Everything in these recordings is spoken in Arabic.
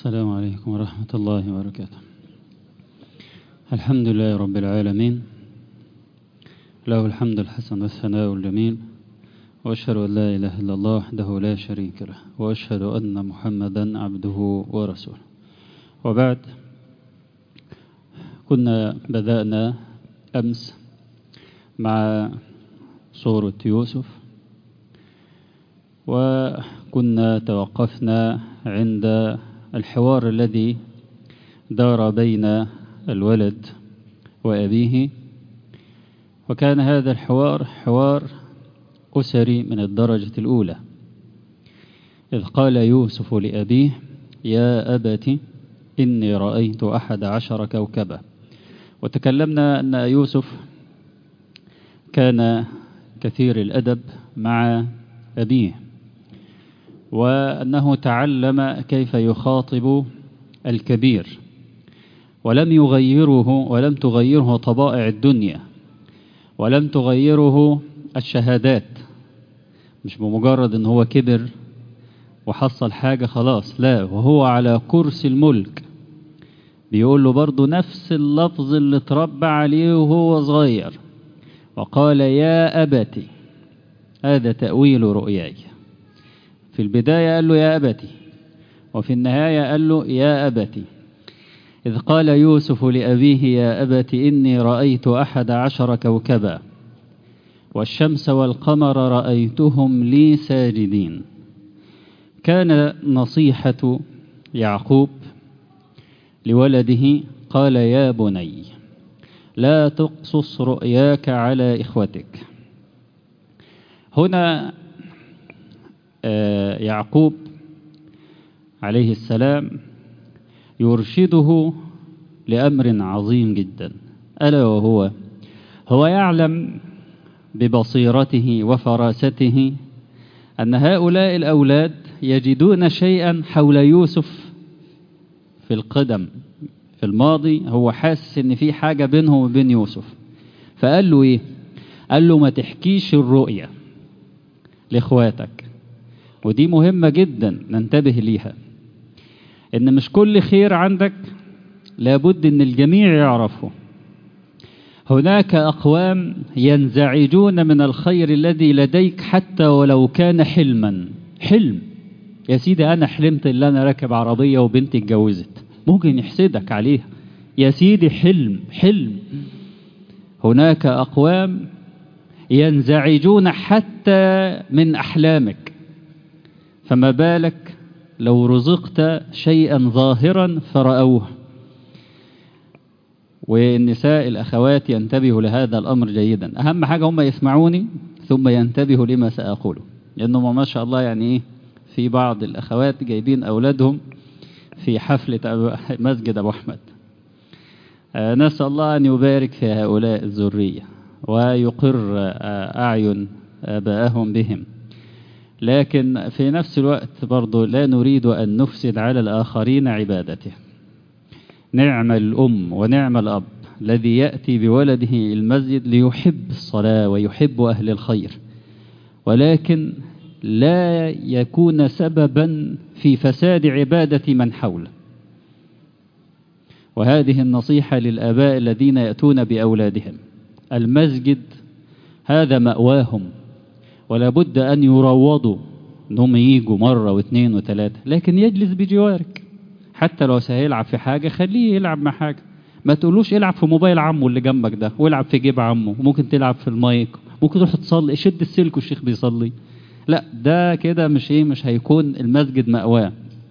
السلام عليكم ورحمة الله وبركاته. الحمد لله رب العالمين، له الحمد الحسن والثناء الجميل، وأشهد أن لا إله إلا الله وحده لا شريك له، وأشهد أن محمدا عبده ورسوله. وبعد، كنا بدأنا أمس مع سورة يوسف، وكنا توقفنا عند الحوار الذي دار بين الولد وأبيه، وكان هذا الحوار حوار أسري من الدرجة الأولى، إذ قال يوسف لأبيه: يا أبت إني رأيت 11 كوكبا. وتكلمنا أن يوسف كان كثير الأدب مع أبيه، وأنه تعلم كيف يخاطب الكبير، ولم تغيره طبائع الدنيا، ولم تغيره الشهادات. مش بمجرد أنه هو كبر وحصل حاجة خلاص، لا، وهو على كرسي الملك بيقول له برضو نفس اللفظ اللي اتربى عليه وهو صغير، وقال: يا أبتي، هذا تأويل رؤياي. في البداية قال له يا أبتي، وفي النهاية قال له يا أبتي. إذ قال يوسف لأبيه: يا أبت إني رأيت 11 كوكبا والشمس والقمر رأيتهم لي ساجدين. كان نصيحة يعقوب لولده، قال: يا بني لا تقصص رؤياك على إخوتك. هنا يعقوب عليه السلام يرشده لأمر عظيم جدا، ألا هو يعلم ببصيرته وفراسته أن هؤلاء الأولاد يجدون شيئا حول يوسف في القدم، في الماضي. هو حاسس ان في حاجة بينهم وبين يوسف، فقال له ايه؟ قال له: ما تحكيش الرؤية لاخواتك. ودي مهمة جدا ننتبه ليها، ان مش كل خير عندك لابد ان الجميع يعرفه. هناك أقوام ينزعجون من الخير الذي لديك حتى ولو كان حلما. حلم يا سيدي، أنا حلمت إن أنا راكب عربية وبنتي اتجوزت، ممكن يحسدك عليها يا سيدي، حلم. هناك أقوام ينزعجون حتى من أحلامك، فما بالك لو رزقت شيئا ظاهرا فرأوه. والنساء الأخوات ينتبهوا لهذا الأمر جيدا. أهم حاجة هم يسمعوني ثم ينتبهوا لما سأقوله، لأنه ما شاء الله يعني إيه، في بعض الأخوات جايبين أولادهم في حفلة مسجد أبو أحمد. نسأل الله أن يبارك في هؤلاء الذرية ويقر أعين آبائهم بهم، لكن في نفس الوقت برضو لا نريد أن نفسد على الآخرين عبادته. نعم الأم ونعم الأب الذي يأتي بولده المسجد ليحب الصلاة ويحب أهل الخير، ولكن لا يكون سببا في فساد عبادة من حوله. وهذه النصيحة للآباء الذين يأتون بأولادهم. المسجد هذا مأواهم، ولا بد أن يروضوا أنهم ييجوا مرة واثنين وثلاثة، لكن يجلس بجوارك. حتى لو سيلعب في حاجة خليه يلعب مع حاجة، ما تقولوش العب في موبايل عمه اللي جنبك ده، والعب في جيب عمه، ممكن تلعب في المايك، ممكن تروح تصلي، شد السلك والشيخ بيصلي. لا، ده كده مش هيكون المسجد مأواه.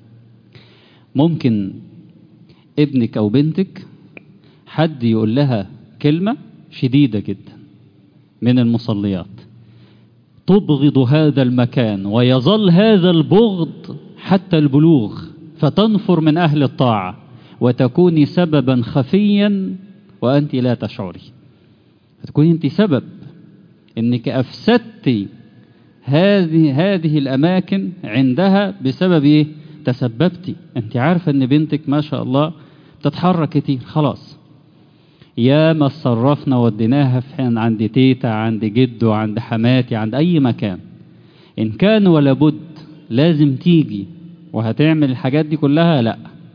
ممكن ابنك أو بنتك حد يقول لها كلمة شديدة جدا من المصليات، تبغض هذا المكان ويظل هذا البغض حتى البلوغ، فتنفر من أهل الطاعة وتكوني سببا خفيا وأنت لا تشعري. فتكوني أنت سبب أنك أفسدتي هذه الأماكن عندها بسبب إيه؟ تسببتي. أنت عارفة أن بنتك ما شاء الله تتحرك كتير، خلاص يا ما صرفنا وديناها في حين عند تيتا، عند جدو، عند حماتي، عند أي مكان. إن كان ولا بد لازم تيجي وهتعمل الحاجات دي كلها، لا،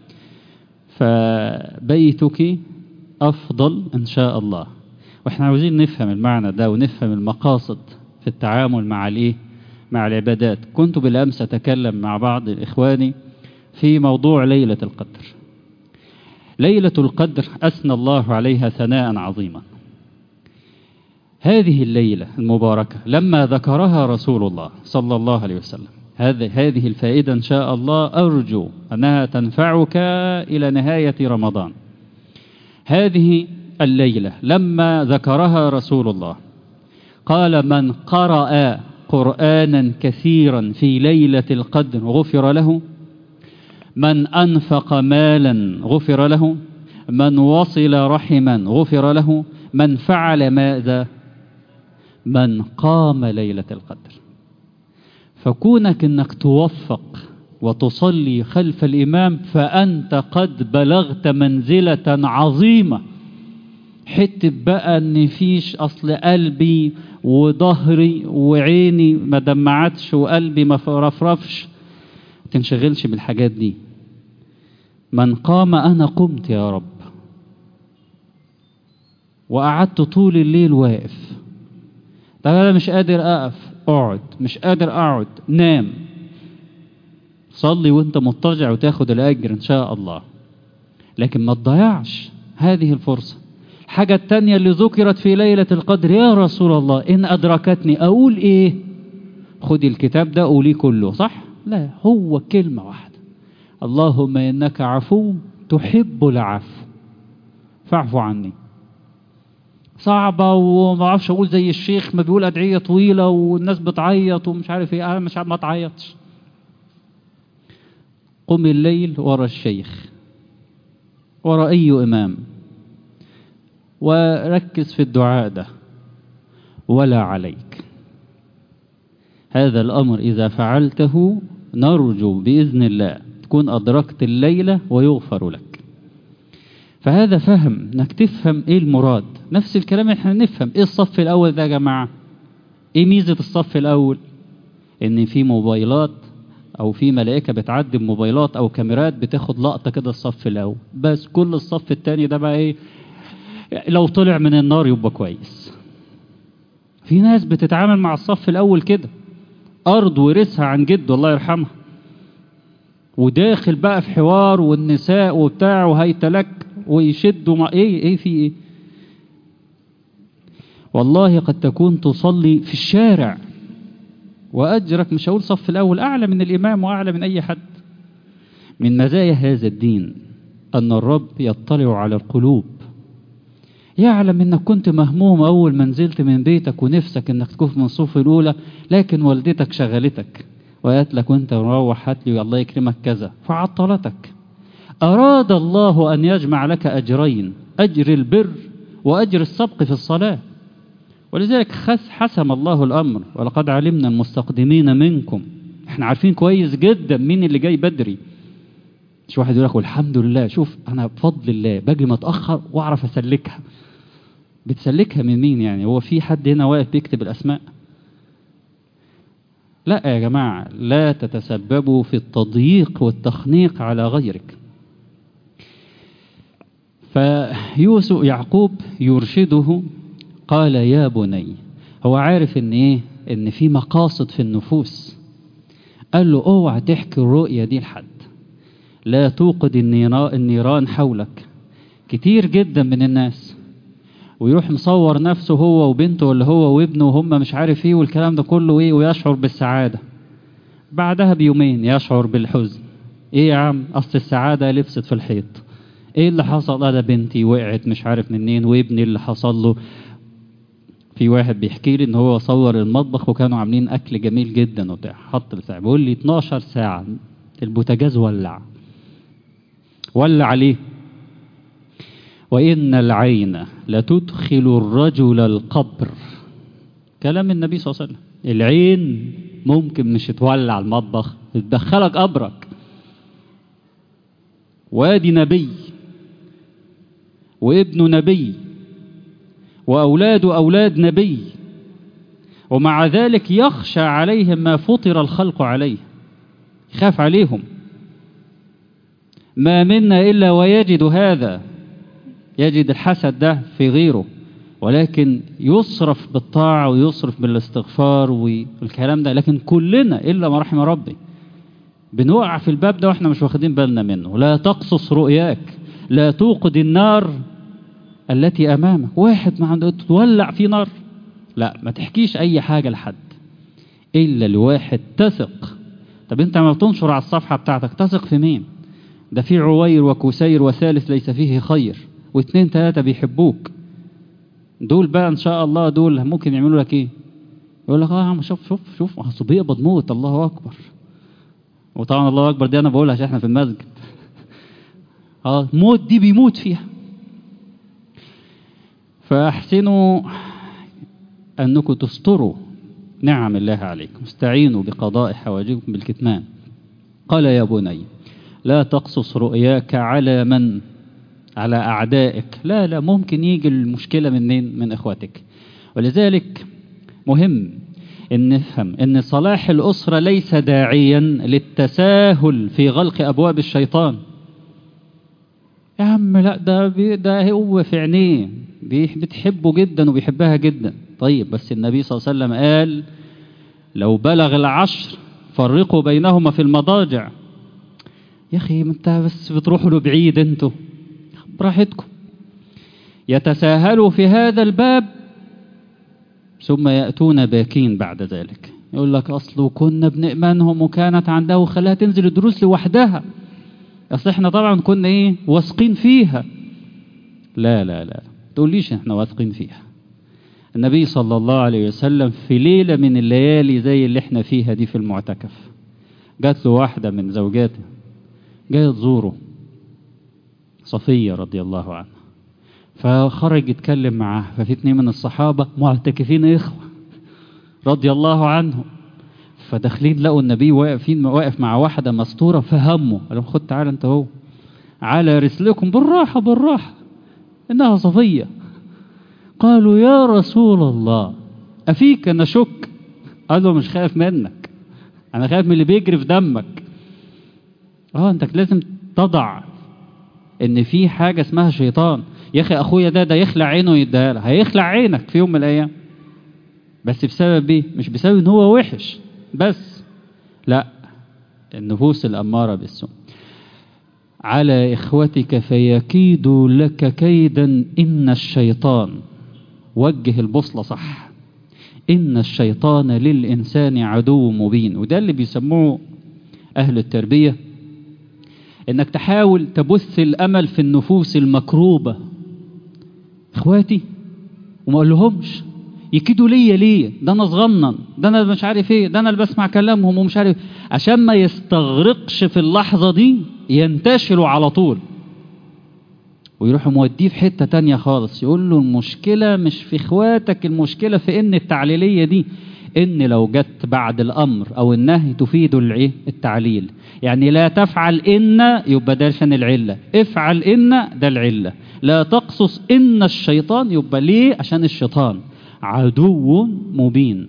فبيتك أفضل إن شاء الله. وإحنا عاوزين نفهم المعنى ده ونفهم المقاصد في التعامل مع العبادات. كنت بالأمس أتكلم مع بعض إخواني في موضوع ليلة القدر. ليلة القدر أثنى الله عليها ثناء عظيما. هذه الليلة المباركة لما ذكرها رسول الله صلى الله عليه وسلم، هذه الفائدة إن شاء الله أرجو أنها تنفعك إلى نهاية رمضان. هذه الليلة لما ذكرها رسول الله قال: من قرأ قرآنا كثيرا في ليلة القدر غفر له، من أنفق مالا غفر له، من وصل رحما غفر له، من فعل ماذا؟ من قام ليلة القدر. فكونك انك توفق وتصلي خلف الإمام فأنت قد بلغت منزلة عظيمة. حتى بقى ان فيش أصل قلبي وظهري وعيني ما دمعتش وقلبي ما رفرفش، تنشغلش بالحاجات دي. من قام، أنا قمت يا رب وقعدت طول الليل واقف. طب أنا مش قادر أقف، اقعد. مش قادر أقعد، نام. صلي وانت مضطجع وتاخد الأجر إن شاء الله، لكن ما تضيعش هذه الفرصة. الحاجة التانية اللي ذكرت في ليلة القدر: يا رسول الله إن أدركتني أقول إيه؟ خدي الكتاب ده قوليه كله، صح؟ لا، هو كلمة واحدة: اللهم إنك عفو تحب العفو فاعف عني. صعبة وما اعرفش اقول زي الشيخ ما بيقول أدعية طويلة والناس بتعيط ومش عارف ايه. انا مش ما تعيطش. قم الليل ورا الشيخ، ورا اي امام، وركز في الدعاء ده. ولا عليك. هذا الامر اذا فعلته نرجو باذن الله تكون ادركت الليلة ويغفر لك. فهذا فهم، انك تفهم ايه المراد. نفس الكلام احنا نفهم ايه الصف الاول ده يا جماعة. ايه ميزة الصف الاول؟ ان في موبايلات او في ملائكة بتعدي بموبايلات او كاميرات بتاخد لقطة كده الصف الاول بس. كل الصف التاني ده بقى ايه؟ لو طلع من النار يبقى كويس. في ناس بتتعامل مع الصف الاول كده، ارض ورثها عن جد الله يرحمها، وداخل بقى في حوار والنساء وبتاع وهيتلك ويشدوا مع ايه في ايه. والله قد تكون تصلي في الشارع وأجرك، مش هقول صف الأول، أعلى من الإمام وأعلى من أي حد. من مزايا هذا الدين أن الرب يطلع على القلوب، يعلم أنك كنت مهموم أول ما نزلت من بيتك ونفسك أنك تكون من الصف الأولى، لكن والدتك شغلتك وقالت لك وانت مروح هات لي الله يكرمك كذا فعطلتك. أراد الله أن يجمع لك أجرين: أجر البر وأجر السبق في الصلاة. ولذلك حسم الله الأمر: ولقد علمنا المستقدمين منكم. احنا عارفين كويس جدا مين اللي جاي بدري. مش واحد يقول لك والحمد لله شوف أنا بفضل الله باجي متأخر وأعرف أسلكها. بتسلكها من مين يعني؟ هو في حد هنا واقف بيكتب الأسماء؟ لا يا جماعة، لا تتسببوا في التضييق والتخنيق على غيرك. فيوسف يعقوب يرشده، قال: يا بني. هو عارف ان ايه؟ ان في مقاصد في النفوس. قال له: اوعى تحكي الرؤية دي لحد، لا توقد النيران حولك. كتير جدا من الناس ويروح مصور نفسه هو وبنته ولا هو وابنه وهم مش عارف ايه والكلام ده كله ايه، ويشعر بالسعادة. بعدها بيومين يشعر بالحزن. ايه يا عم؟ اصل السعادة لبست في الحيط. ايه اللي حصل؟ ده بنتي وقعت مش عارف منين، وابني اللي حصل له. في واحد بيحكي لي ان هو صور المطبخ وكانوا عاملين اكل جميل جدا وبتاع، حط الساعة، بيقول لي 12 ساعة البوتاجاز ولع عليه. وإن العين لتدخل الرجل القبر. كلام النبي صلى الله عليه وسلم. العين ممكن مش تولع المطبخ، تدخلك قبرك. وادي نبي وابن نبي وأولاد أولاد نبي، ومع ذلك يخشى عليهم ما فطر الخلق عليه، خاف عليهم. ما منا إلا ويجد هذا، يجد الحسد ده في غيره، ولكن يصرف بالطاعة ويصرف بالاستغفار والكلام ده. لكن كلنا إلا ما رحم ربي بنوقع في الباب ده واحنا مش واخدين بالنا منه. لا تقصص رؤياك، لا توقد النار التي أمامك. واحد ما عنده تولع في نار، لا ما تحكيش أي حاجة لحد إلا لواحد تثق. طب أنت ما بتنشر على الصفحة بتاعتك تثق في مين؟ ده في عوير وكسير وثالث ليس فيه خير، واثنين ثلاثة بيحبوك. دول بقى إن شاء الله دول ممكن يعملوا لك إيه؟ يقول لك عم شوف أصل بيقبض موت، الله أكبر. وطبعا الله أكبر دي أنا بقولها عشان إحنا في المسجد. موت دي بيموت فيها. فأحسنوا أنكم تستروا نعم الله عليكم، استعينوا بقضاء حوائجكم بالكتمان. قال يا بني لا تقصص رؤياك على من؟ على أعدائك. لا ممكن يجي المشكلة منين؟ من إخواتك. ولذلك مهم أن نفهم أن صلاح الأسرة ليس داعيا للتساهل في غلق أبواب الشيطان. يا عم لا، ده هو في عينيه بتحبه جدا وبيحبها جدا. طيب بس النبي صلى الله عليه وسلم قال لو بلغ 10 فرقوا بينهما في المضاجع. يا أخي انت بس بتروحوا له بعيد، انتوا براحتكم. يتساهلوا في هذا الباب ثم يأتون باكين بعد ذلك، يقول لك أصله كنا بنأمنهم وكانت عندها وخلاها تنزل الدروس لوحدها، أصل احنا طبعا كنا واثقين فيها. لا تقوليش احنا واثقين فيها. النبي صلى الله عليه وسلم في ليلة من الليالي زي اللي احنا فيها دي في المعتكف، جات له واحدة من زوجاته جاية تزوره، صفية رضي الله عنها، فخرج يتكلم معاه. ففي 2 من الصحابة معتكفين إخوة رضي الله عنهم، فداخلين لقوا النبي واقف مع واحدة مستورة، فهموا قالوا خد تعالى انت هو على رسلكم بالراحة إنها صفية. قالوا يا رسول الله أفيك نشك؟ قال له مش خايف منك، أنا خايف من اللي بيجري في دمك. أنت لازم تضع إن في حاجة اسمها شيطان. يا أخي أخويا ده يخلع عينه يديها له، هيخلع عينك في يوم من الأيام، بس بسبب إيه؟ مش بسبب إن هو وحش بس، لا، النفوس الأمارة بالسوء. على إخوتك فيكيدوا لك كيدا إن الشيطان، وجه البوصلة صح، إن الشيطان للإنسان عدو مبين. وده اللي بيسموه أهل التربية إنك تحاول تبث الأمل في النفوس المكروبة. إخواتي وما أقول لهمش يكيدوا ليه؟ ده أنا صغنن، ده أنا مش عارف إيه، ده أنا اللي بسمع كلامهم ومش عارف، عشان ما يستغرقش في اللحظة دي ينتشلوا على طول ويروحوا موديه في حتة تانية خالص. يقول له المشكلة مش في إخواتك، المشكلة في إن التعليلية دي، إن لو جت بعد الأمر أو النهي تفيد التعليل. يعني لا تفعل إن يبقى ده عشان العلة، افعل إن ده العلة. لا تقصص إن الشيطان يبقى ليه؟ عشان الشيطان عدو مبين.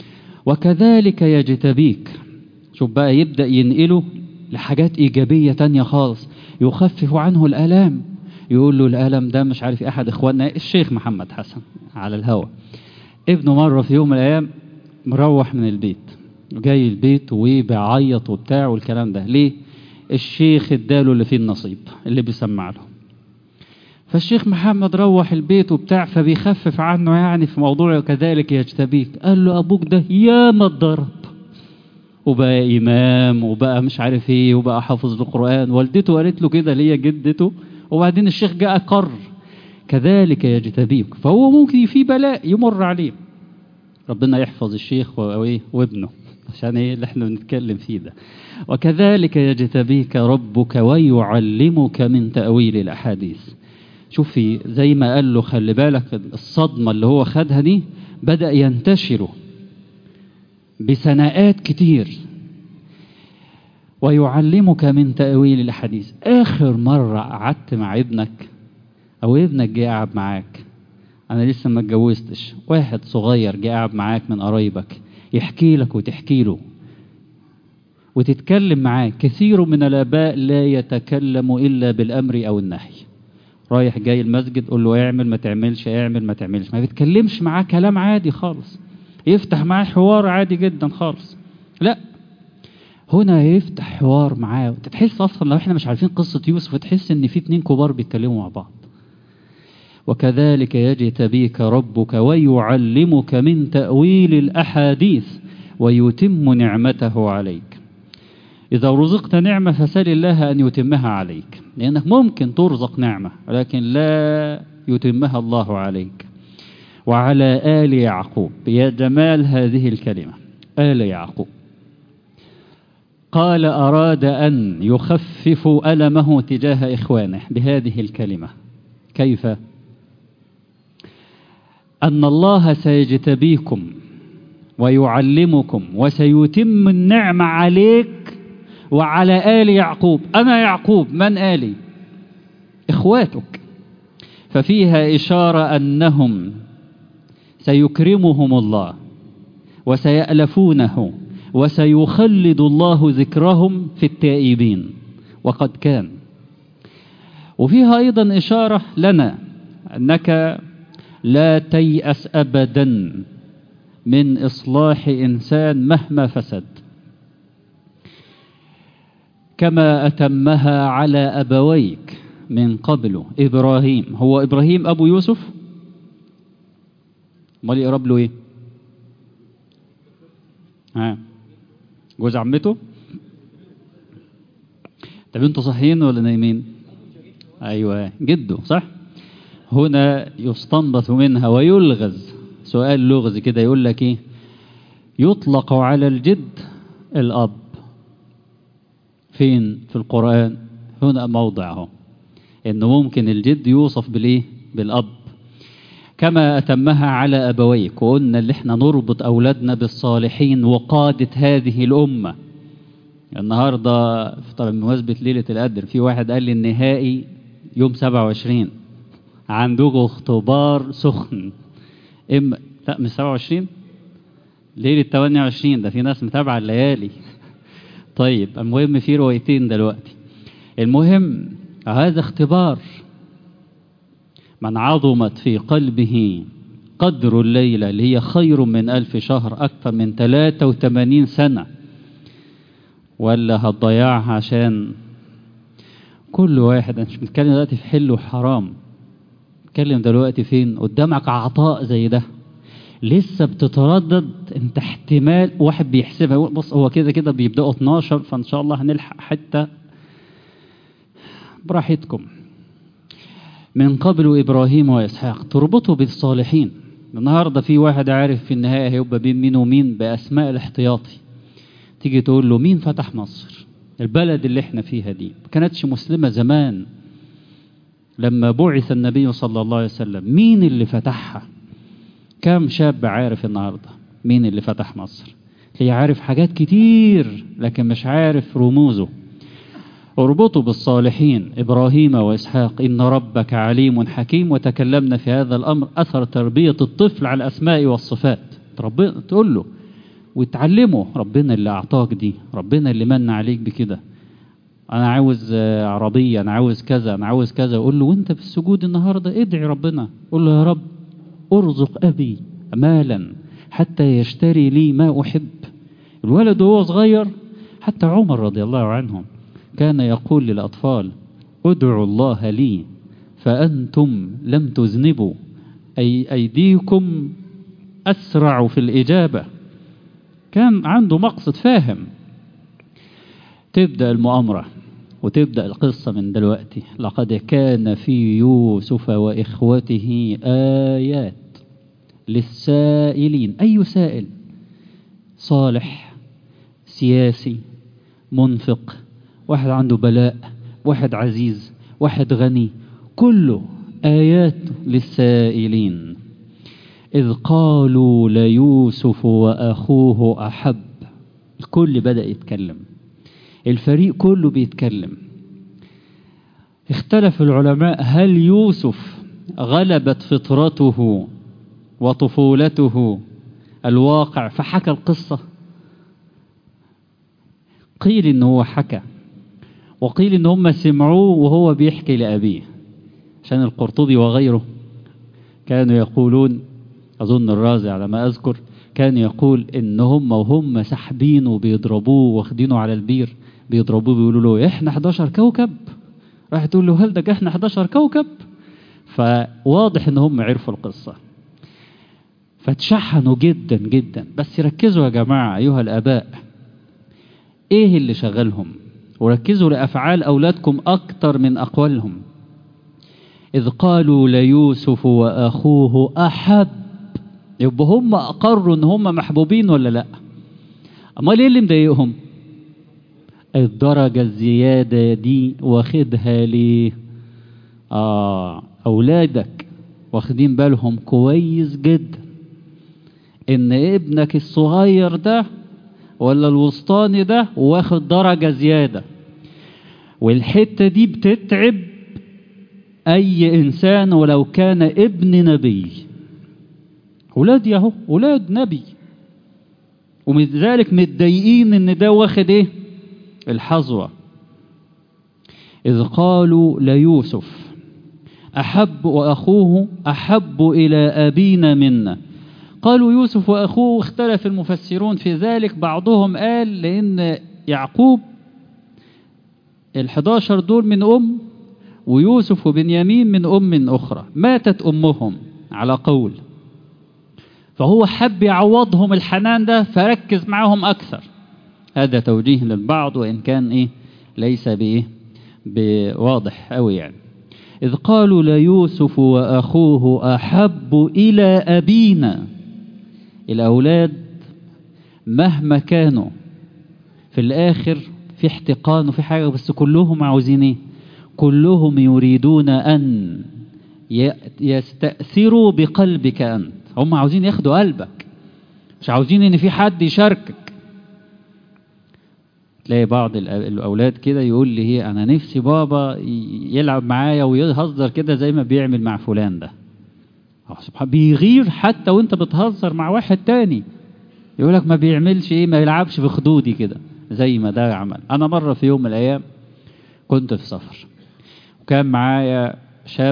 وكذلك يجتبيك. شوف بقى يبدأ ينقله لحاجات إيجابية تانية خالص، يخفف عنه الآلام. يقول له الألم ده مش عارف، أحد إخواننا الشيخ محمد حسن على الهوى، ابنه مرة في يوم من الأيام مروح من البيت وجاي البيت وبيعيط وبتاع والكلام ده. ليه؟ الشيخ اداله اللي فيه النصيب اللي بيسمع له. فالشيخ محمد روح البيت وبتاع، فبيخفف عنه يعني في موضوع كذلك يجتبيك. قال له أبوك ده يا ما اتضرب وبقى إمام وبقى مش عارف ايه وبقى حافظ القرآن، والدته قالت له كده ليه جدته، وبعدين الشيخ جاء قر. كذلك يجتبيك. فهو ممكن في بلاء يمر عليه، ربنا يحفظ الشيخ وابنه عشان ايه اللي احنا بنتكلم فيه ده. وكذلك يجتبيك ربك ويعلمك من تأويل الأحاديث. شوفي زي ما قال له خلي بالك الصدمة اللي هو خدها دي بدأ ينتشر بثناءات كتير. ويعلمك من تأويل الحديث. آخر مرة قعدت مع ابنك أو ابنك جه قاعد معاك، أنا لسه ما اتجوزتش، واحد صغير جه قاعد معاك من قرايبك يحكي لك وتحكي له وتتكلم معاه. كثير من الآباء لا يتكلم إلا بالأمر أو النهي. رايح جاي المسجد قول له اعمل ما تعملش، اعمل ما تعملش، ما بيتكلمش معاه كلام عادي خالص، يفتح معاه حوار عادي جدا خالص. لا، هنا يفتح حوار معاه. تحس أصلا لو احنا مش عارفين قصة يوسف تحس ان في 2 كبار بيتكلموا مع بعض. وكذلك يجتبيك ربك ويعلمك من تأويل الأحاديث ويتم نعمته عليك. إذا رزقت نعمة فسل الله أن يتمها عليك، لأنك ممكن ترزق نعمة ولكن لا يتمها الله عليك. وعلى آل يعقوب، يا جمال هذه الكلمة، آل يعقوب. قال أراد أن يخفف ألمه تجاه إخوانه بهذه الكلمة. كيف؟ أن الله سيجتبيكم ويعلمكم وسيتم النعمة عليك وعلى آل يعقوب. أنا يعقوب، من آلي؟ إخواتك. ففيها إشارة أنهم سيكرمهم الله وسيألفونه وسيخلد الله ذكرهم في التائبين، وقد كان. وفيها أيضا إشارة لنا أنك لا تيأس أبدا من إصلاح إنسان مهما فسد، كما أتمها على أبويك من قبل. إبراهيم، هو إبراهيم أبو يوسف؟ امال يقرب له إيه؟ جوز عمته؟ طب انتوا صحيين ولا نايمين؟ أيوة، جده صح. هنا يستنبط منها ويلغز سؤال لغز كده، يقول لك إيه؟ يطلق على الجد الأب. فين في القرآن؟ هنا موضعه إنه ممكن الجد يوصف بالإيه؟ بالأب. كما أتمها على أبويك. وقلنا اللي احنا نربط أولادنا بالصالحين وقادة هذه الأمة. النهاردة طبعا بمناسبة ليلة القدر، في واحد قال لي النهائي يوم 27 عنده اختبار سخن. لا مش 27، ليلة 28. ده في ناس متابعة الليالي. طيب المهم في روايتين دلوقتي. المهم هذا اختبار. من عظمت في قلبه قدر الليلة اللي هي خير من 1000 شهر، أكثر من 83 سنة، ولا هتضيعها عشان كل واحد. أنا مش بتكلم دلوقتي في حل وحرام، بتكلم دلوقتي فين قدامك عطاء زي ده لسه بتتردد. انت احتمال واحد بيحسبها، بص هو كده كده بيبدأوا 12، فان شاء الله هنلحق حتى. براحتكم. من قبل إبراهيم وإسحاق، تربطه بالصالحين. النهاردة في واحد عارف في النهاية هيبقى بين مين ومين بأسماء الاحتياطي، تيجي تقول له مين فتح مصر؟ البلد اللي احنا فيها دي ما كانتش مسلمة زمان لما بعث النبي صلى الله عليه وسلم. مين اللي فتحها؟ كم شاب عارف النهاردة مين اللي فتح مصر؟ اللي عارف حاجات كتير لكن مش عارف رموزه. اربطوا بالصالحين إبراهيم وإسحاق، إن ربك عليم حكيم. وتكلمنا في هذا الأمر، أثر تربية الطفل على الأسماء والصفات. تقول له وتعلمه ربنا اللي أعطاك دي، ربنا اللي من عليك بكده. أنا عاوز عربية، أنا عاوز كذا، أنا عاوز كذا. قول له وانت في السجود النهاردة ادعي ربنا، قول له يا رب ارزق أبي مالا حتى يشتري لي ما أحب. الولد وهو صغير، حتى عمر رضي الله عنه كان يقول للأطفال ادعوا الله لي فأنتم لم تذنبوا، أي أيديكم أسرع في الإجابة. كان عنده مقصد، فاهم. تبدأ المؤامرة وتبدأ القصة من دلوقتي. لقد كان في يوسف وإخوته آيات للسائلين. أي سائل؟ صالح، سياسي، منفق، واحد عنده بلاء، واحد عزيز، واحد غني، كله آيات للسائلين. إذ قالوا ليوسف وأخوه أحب. الكل بدأ يتكلم، الفريق كله بيتكلم. اختلف العلماء هل يوسف غلبت فطرته وطفولته الواقع فحكى القصة؟ قيل إن هو حكى، وقيل إن هم سمعوه وهو بيحكي لأبيه، عشان القرطبي وغيره كانوا يقولون، أظن الرازي على ما أذكر، كان يقول إن هم وهم سحبينه وبيضربوه واخدينه على البير بيضربوه بيقولوا له إحنا 11 كوكب، راح تقول له هل ده إحنا 11 كوكب. فواضح إن هم عرفوا القصة فتشحنوا جدا جدا. بس ركزوا يا جماعة أيها الآباء، إيه اللي شغلهم؟ وركزوا لأفعال أولادكم أكتر من أقوالهم. إذ قالوا ليوسف وأخوه أحب، يبقى هم أقروا إن هم محبوبين ولا لأ؟ أمال إيه اللي مضايقهم؟ الدرجة الزيادة دي واخدها ليه؟ أولادك واخدين بالهم كويس جدا إن ابنك الصغير ده ولا الوسطاني ده واخد درجة زيادة، والحتة دي بتتعب أي إنسان ولو كان ابن نبي. أولاد ياهو أولاد نبي، ومن ذلك متضايقين إن ده واخد إيه؟ الحظوة. إذ قالوا ليوسف أحب وأخوه أحب إلى أبينا منا. قالوا يوسف وأخوه، اختلف المفسرون في ذلك، بعضهم قال لأن يعقوب 11 دول من أم، ويوسف وبنيامين من أم أخرى ماتت أمهم على قول، فهو حب يعوضهم الحنان ده فركز معهم أكثر. هذا توجيه للبعض وإن كان إيه ليس بواضح أوي يعني. إذ قالوا ليوسف وأخوه أحب إلى أبينا. الأولاد مهما كانوا في الآخر في احتقان وفي حاجة، بس كلهم عاوزين إيه؟ كلهم يريدون أن يستأثروا بقلبك أنت. هم عاوزين ياخدوا قلبك، مش عاوزين إن في حد يشاركك. تلاقي بعض الأولاد كده يقول لي هي أنا نفسي بابا يلعب معايا ويهزر كده زي ما بيعمل مع فلان ده. سبحان، بيغير حتى وانت بتهزر مع واحد تاني، يقولك ما بيعملش ايه، ما يلعبش في خدودي كده زي ما ده عمل. أنا مرة في يوم من الأيام كنت في سفر، وكان معايا شاب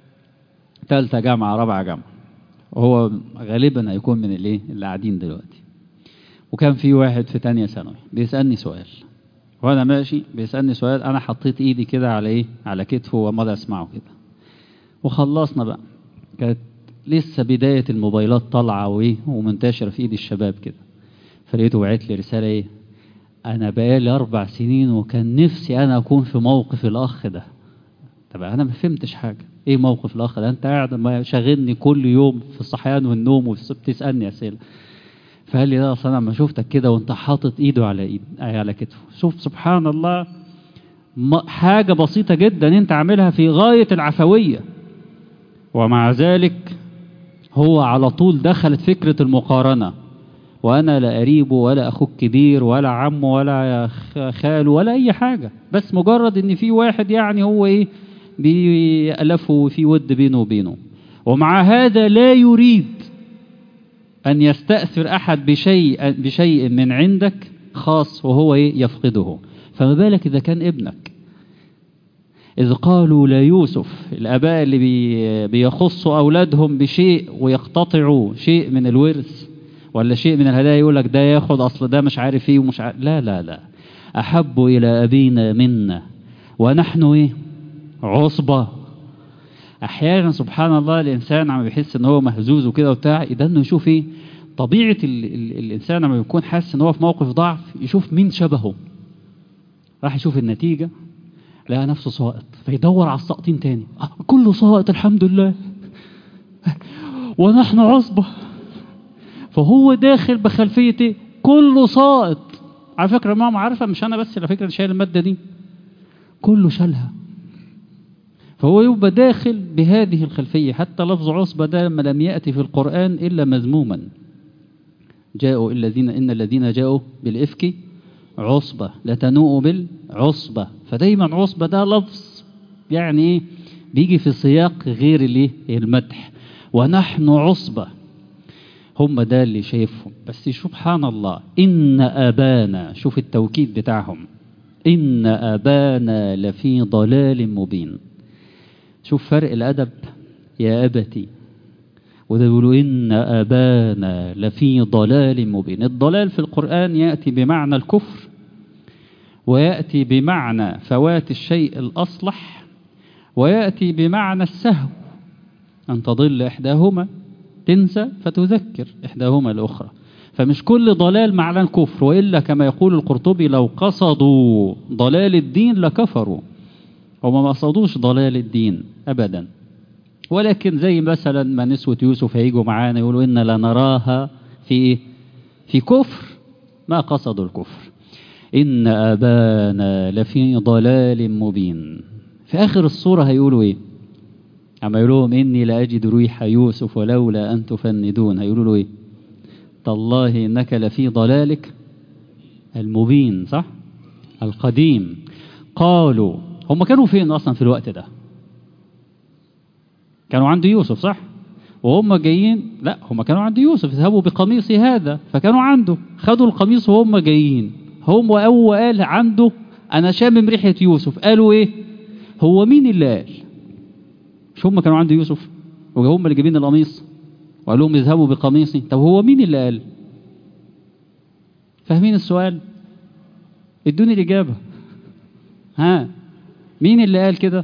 3 جامعة 4 جامعة، وهو غالبا هيكون من اللي قاعدين دلوقتي. وكان في واحد في 2 ثانوي بيسألني سؤال، وانا ماشي بيسألني سؤال، انا حطيت ايدي كده على على كتفه ومضى اسمعه كده. وخلصنا بقى، كانت لسه بداية الموبايلات طالعة ومنتشرة في ايد الشباب كده. فلقيته بعت لي رسالة انا بقالي 4 سنين وكان نفسي انا اكون في موقف الاخ ده. طب انا ما فهمتش حاجة، ايه موقف الاخ ده؟ انت قاعد ما شاغلني كل يوم في الصحيان والنوم وبتسألني اسئلة. فقال لي لا، اصل انا ما شفتك كده وانت حاطط ايده على كتفه. شوف سبحان الله، حاجة بسيطة جدا انت عاملها في غاية العفوية، ومع ذلك هو على طول دخلت فكرة المقارنة. وانا لا قريبه ولا اخوك كبير ولا عمه ولا خاله ولا اي حاجة، بس مجرد ان في واحد يعني هو بيألفه وفي ود بينه وبينه، ومع هذا لا يريد أن يستأثر أحد بشيء من عندك خاص وهو يفقده، فما بالك إذا كان ابنك. إذ قالوا ليوسف، الآباء اللي بيخصوا أولادهم بشيء ويقتطعوا شيء من الورث ولا شيء من الهدايا، يقول لك ده ياخد أصل ده مش عارف ايه ومش عارف. لا لا لا، أحب إلى أبينا منا ونحن عصبة. أحيانا سبحان الله الإنسان عم بيحس إن هو مهزوز وكده وبتاع، إذا إنه يشوف طبيعة الإنسان عم بيكون حاسس إن هو في موقف ضعف، يشوف مين شبهه، راح يشوف النتيجة لقى نفسه ساقط، فيدور على الساقطين تاني. كله ساقط الحمد لله ونحن عصبة. فهو داخل بخلفية كله ساقط. على فكرة ماما عارفة، مش أنا بس على فكرة شايل المادة دي، كله شالها. فهو يبقى داخل بهذه الخلفية. حتى لفظ عصبة ده لما لم يأتي في القرآن إلا مذموما، جاءوا إن الذين جاءوا بالإفك عصبة لتنوء بالعصبة. فدايما عصبة ده لفظ يعني بيجي في سياق غير المدح. ونحن عصبة، هم ده اللي شايفهم. بس سبحان الله، إن أبانا، شوف التوكيد بتاعهم، إن أبانا لفي ضلال مبين. شوف فرق الأدب، يا أبتي، وده يقولوا إن أبانا لفي ضلال مبين. الضلال في القرآن يأتي بمعنى الكفر، ويأتي بمعنى فوات الشيء الأصلح، ويأتي بمعنى السهو، أن تضل إحداهما، تنسى فتذكر إحداهما الأخرى. فمش كل ضلال معنى الكفر، وإلا كما يقول القرطبي لو قصدوا ضلال الدين لكفروا. وما قصدوش ضلال الدين أبدا، ولكن زي مثلا ما نسوة يوسف هيجوا معانا يقولوا إن لنراها في كفر، ما قصدوا الكفر. إن أبانا لفي ضلال مبين. في آخر الصورة هيقولوا إيه؟ عما يقولوا إني لأجد ريح يوسف ولولا أن تفندون، هيقولوا له إيه؟ تالله إنك لفي ضلالك المبين، صح؟ القديم. قالوا، هم كانوا فين أصلا في الوقت ده؟ كانوا عند يوسف، صح؟ وهم جايين، لا هم كانوا عند يوسف، اذهبوا بقميصي هذا، فكانوا عنده، خدوا القميص وهم جايين. هم أول قال عنده أنا شامم ريحة يوسف، قالوا إيه؟ هو مين اللي قال؟ مش هم كانوا عند يوسف وهم اللي جايبين القميص وقال لهم اذهبوا بقميصي؟ طب هو مين اللي قال؟ فاهمين السؤال؟ ادوني الإجابة. ها، مين اللي قال كده؟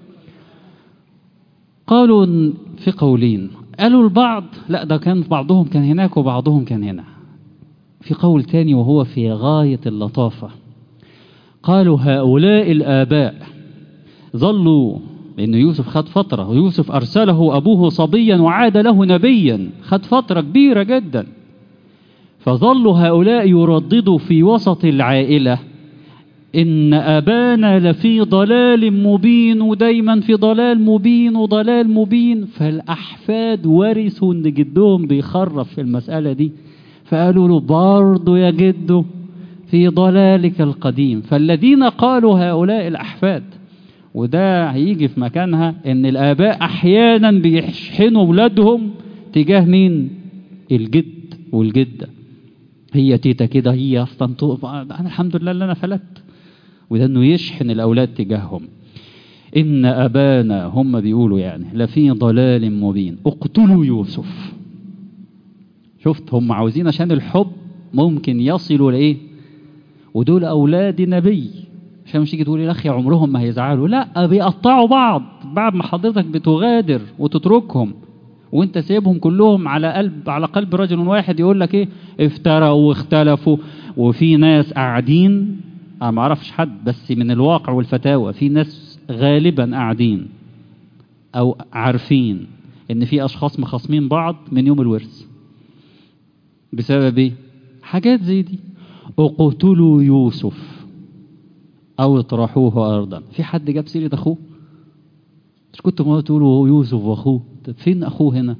قالوا في قولين، قالوا البعض لا ده كان بعضهم كان هناك وبعضهم كان هنا. في قول تاني وهو في غاية اللطافة، قالوا هؤلاء الآباء ظلوا، لأن يوسف خد فترة، يوسف أرسله أبوه صبيا وعاد له نبيا، خد فترة كبيرة جدا، فظلوا هؤلاء يرددوا في وسط العائلة إن أبانا لفي ضلال مبين، ودايما في ضلال مبين وضلال مبين. فالأحفاد ورثوا إن جدهم بيخرف في المسألة دي، فقالوا له برضو يا جدو في ضلالك القديم. فالذين قالوا هؤلاء الأحفاد، وده هيجي في مكانها إن الآباء أحيانا بيشحنوا أولادهم تجاه مين؟ الجد والجدة. هي تيتا كده، هي أصلا أنا الحمد لله اللي أنا فلت، وده إنه يشحن الأولاد تجاههم. إن أبانا، هم بيقولوا يعني لفي ضلال مبين، اقتلوا يوسف. شفت، هم عاوزين عشان الحب ممكن يصلوا لإيه؟ ودول أولاد نبي، عشان مش تيجي تقول يا أخي عمرهم ما هيزعلوا، لا بيقطعوا بعض بعد ما حضرتك بتغادر وتتركهم وانت سيبهم كلهم على قلب رجل واحد. يقول لك ايه؟ افتروا واختلفوا. وفي ناس قاعدين، انا ما اعرفش حد، بس من الواقع والفتاوى في ناس غالبا قاعدين او عارفين ان في اشخاص مخاصمين بعض من يوم الورث بسبب ايه؟ حاجات زي دي. اقتلوا يوسف او اطرحوه ارضا. في حد جاب سيرة اخوه؟ مش كنتوا ما تقولوا يوسف واخوه؟ طب فين اخوه هنا؟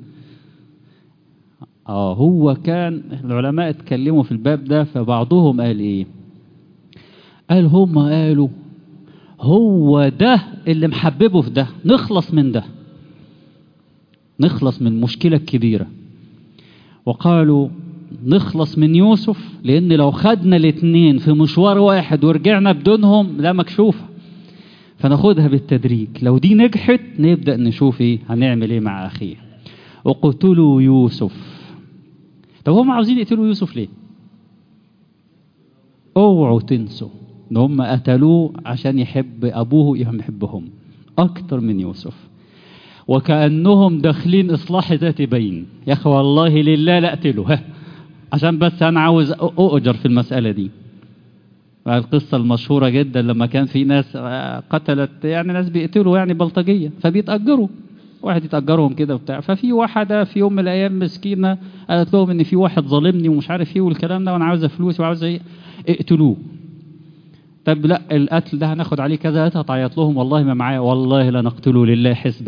هو كان العلماء اتكلموا في الباب ده، فبعضهم قال ايه؟ قال هم قالوا هو ده اللي محببه في ده، نخلص من ده، نخلص من المشكلة الكبيرة. وقالوا نخلص من يوسف، لان لو خدنا الاثنين في مشوار واحد ورجعنا بدونهم لا مكشوفة، فناخدها بالتدريج. لو دي نجحت نبدأ نشوف ايه هنعمل ايه مع اخيه. اقتلوا يوسف. طب هم عاوزين يقتلوا يوسف ليه؟ اوعوا تنسوا ان هم قتلوه عشان يحب ابوه، يحبهم اكتر من يوسف، وكأنهم داخلين اصلاح ذات بين. يا اخي والله لله لا اقتله، عشان بس انا عاوز اؤجر في المسألة دي. القصة المشهورة جدا لما كان في ناس قتلت، يعني ناس بيقتلوا يعني بلطجية، فبيتأجروا، واحد يتأجرهم كده وبتاع. ففي واحدة في يوم من الأيام مسكينة قالت لهم إن في واحد ظالمني ومش عارف إيه والكلام ده، وأنا عاوزة فلوس وعاوزة إيه، اقتلوه. طب لا القتل ده هناخد عليه كذا. هتعيط لهم والله ما معايا، والله لا نقتله لله حسبة،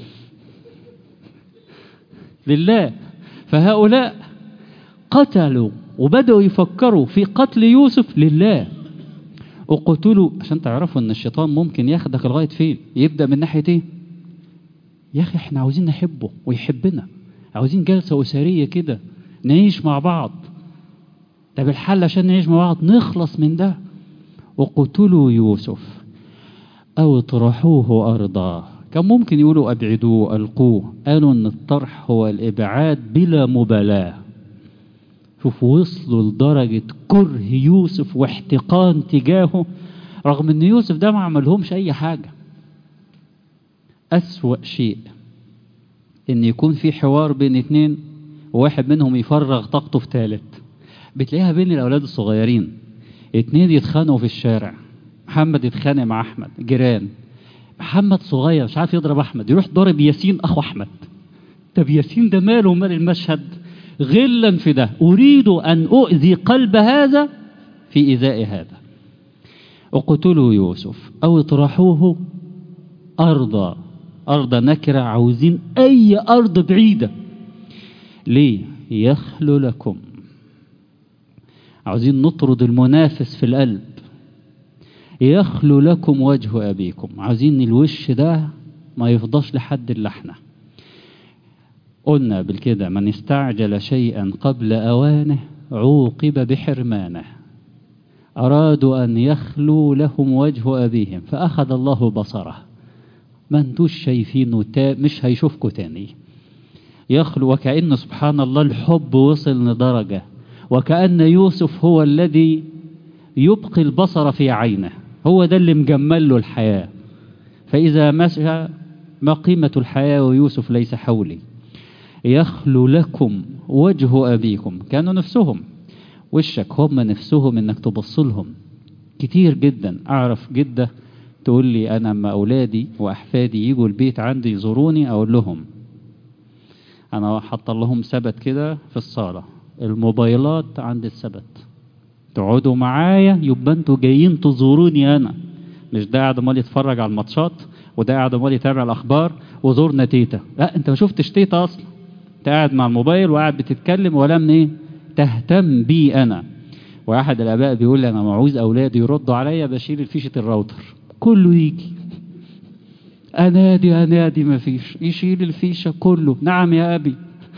لله. فهؤلاء قتلوا وبدأوا يفكروا في قتل يوسف لله. اقتلوا عشان تعرفوا ان الشيطان ممكن ياخدك لغاية فين. يبدأ من ناحية ايه؟ يا اخي احنا عاوزين نحبه ويحبنا، عاوزين جلسة أسرية كده نعيش مع بعض. طب الحل عشان نعيش مع بعض نخلص من ده. وقتلوا يوسف أو اطرحوه أرضا. كان ممكن يقولوا أبعدوه ألقوه، قالوا أن الطرح هو الإبعاد بلا مبالاة. شوفوا وصلوا لدرجة كره يوسف واحتقان تجاهه، رغم أن يوسف ده ما عملهمش أي حاجة. أسوأ شيء أن يكون في حوار بين اتنين وواحد منهم يفرغ طاقته في ثالث. بتلاقيها بين الأولاد الصغيرين، اتنين يتخانقوا في الشارع، محمد يتخانق مع أحمد جيران، محمد صغير مش عارف يضرب أحمد، يروح ضارب ياسين أخو أحمد. طب ياسين ده ماله مال المشهد؟ غلا في ده، أريد أن أؤذي قلب هذا في إيذاء هذا. اقتلوا يوسف أو اطرحوه أرضا. أرض نكرة، عاوزين أي أرض بعيدة. ليه؟ يخلو لكم. عاوزين نطرد المنافس في القلب. يخلو لكم وجه أبيكم، عاوزين الوش ده ما يفضاش لحد اللي احنا قلنا بالكده. من استعجل شيئا قبل أوانه عوقب بحرمانه. أرادوا أن يخلوا لهم وجه أبيهم فأخذ الله بصره، ما انتوش شايفينه، مش هيشوفكوا تاني. يخلو، وكأن سبحان الله الحب وصل لدرجة، وكأن يوسف هو الذي يبقي البصر في عينه، هو ده اللي مجمل له الحياة. فإذا مشى ما قيمة الحياة ويوسف ليس حولي. يخلو لكم وجه أبيكم. كانوا نفسهم وشك، هم نفسهم انك تبصلهم كتير جدا. اعرف جدة تقول لي انا اما اولادي واحفادي يجوا البيت عندي يزوروني اقول لهم انا حط لهم سبت كده في الصالة، الموبايلات عند السبت، تقعدوا معايا يبقى انتوا جايين تزوروني انا، مش ده قاعد امال يتفرج على الماتشات وده قاعد امال يتابع الاخبار وزورنا تيتا. لا، انت ما شفتش تيتا اصلا، انت قاعد مع الموبايل وقاعد بتتكلم ولا من ايه تهتم بي انا. واحد الاباء بيقول لي انا معوز اولادي يردوا عليا بشيل فيشه الراوتر، كله يجي انادي ما فيش، يشيل الفيشه كله. نعم يا ابي.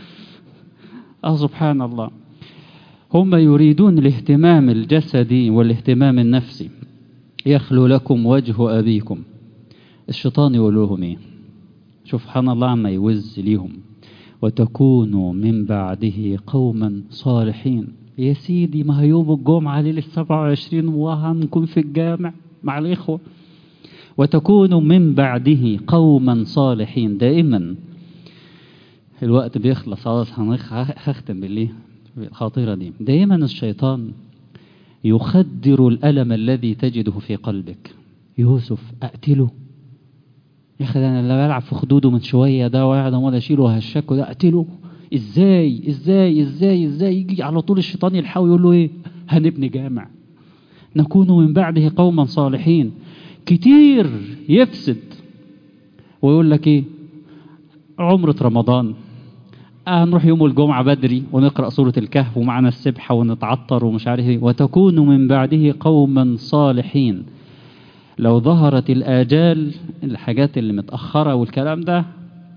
سبحان الله. هم يريدون الاهتمام الجسدي والاهتمام النفسي. يخلو لكم وجه ابيكم. الشيطان يقول لهم ايه؟ سبحان الله عما يوز ليهم. وتكونوا من بعده قوما صالحين. يا سيدي ما هي يوم الجمعة ليلة 27 وهنكون في الجامع مع الإخوة. وتكونوا من بعده قوما صالحين. دائما الوقت بيخلص خلاص، هختم بالله الخاطرة دي. دائما الشيطان يخدر الألم الذي تجده في قلبك. يوسف أقتله؟ يا أخي أنا اللي بلعب في خدوده من شوية ده وقاعد أمال أشيله وهشكه، ده أقتله؟ إزاي إزاي إزاي إزاي؟ يجي على طول الشيطان يلحقه يقول له إيه؟ هنبني جامع. نكون من بعده قوما صالحين. كتير يفسد ويقول لك إيه؟ عمرة رمضان هنروح يوم الجمعة بدري ونقرأ سورة الكهف ومعنا السبحة ونتعطر ومش عارف إيه. وتكون من بعده قوما صالحين. لو ظهرت الآجال، الحاجات اللي متأخرة والكلام ده،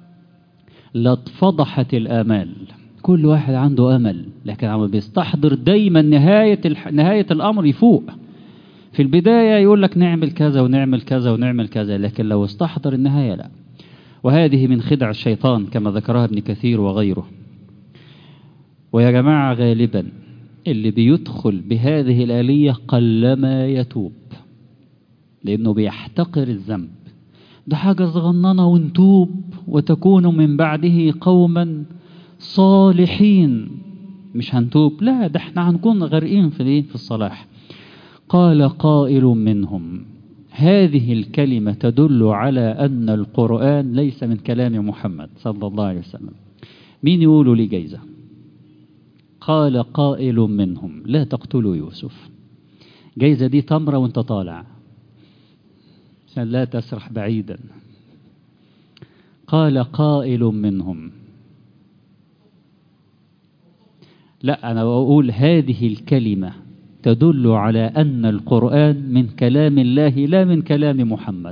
لاتفضحت الآمال. كل واحد عنده أمل، لكن عم بيستحضر دايما نهاية الأمر يفوق. في البداية يقول لك نعمل كذا ونعمل كذا ونعمل كذا، لكن لو استحضر النهاية لا. وهذه من خدع الشيطان كما ذكرها ابن كثير وغيره. ويا جماعة غالبا اللي بيدخل بهذه الآلية قلما يتوب، لأنه بيحتقر الذنب. ده حاجة صغننة ونتوب. وتكونوا من بعده قوما صالحين. مش هنتوب، لا، ده احنا هنكون غرقين في الصلاح. قال قائل منهم. هذه الكلمة تدل على أن القرآن ليس من كلام محمد صلى الله عليه وسلم. مين يقولوا لي جايزة؟ قال قائل منهم لا تقتلوا يوسف. جايزة دي تمرة وانت طالع عشان لا تسرح بعيدا. قال قائل منهم، لا، أنا أقول هذه الكلمة تدل على أن القرآن من كلام الله لا من كلام محمد.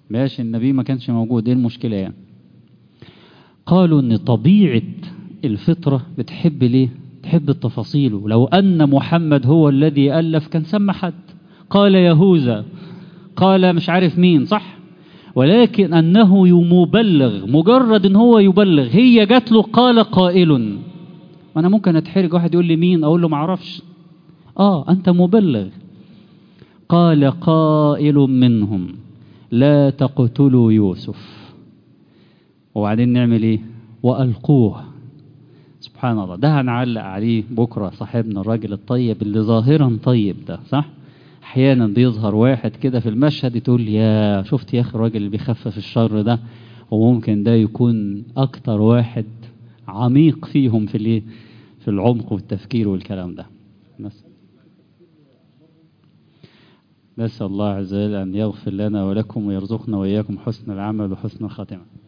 ماشي النبي ما كانش موجود، ايه المشكلة يعني؟ قالوا ان طبيعة الفطرة بتحب ليه؟ تحب التفاصيل. لو ان محمد هو الذي ألف كان سمى حد، قال يهوذا، قال مش عارف مين، صح؟ ولكن انه مبلغ، مجرد ان هو يبلغ، هي جات له قال قائل. وانا ممكن اتحرج، واحد يقول لي مين، اقول له معرفش. انت مبلغ. قال قائل منهم لا تقتلوا يوسف. وبعدين نعمل ايه؟ وألقوه. سبحان الله، ده هنعلق عليه بكرة. صاحبنا الراجل الطيب اللي ظاهرا طيب ده، صح؟ احيانا بيظهر واحد كده في المشهد تقول يا شفت يا اخي الراجل اللي بيخفف الشر ده، وممكن ده يكون اكتر واحد عميق فيهم في الايه، في العمق والتفكير والكلام ده. نسأل الله عز وجل أن يغفر لنا ولكم ويرزقنا وإياكم حسن العمل وحسن الخاتمة.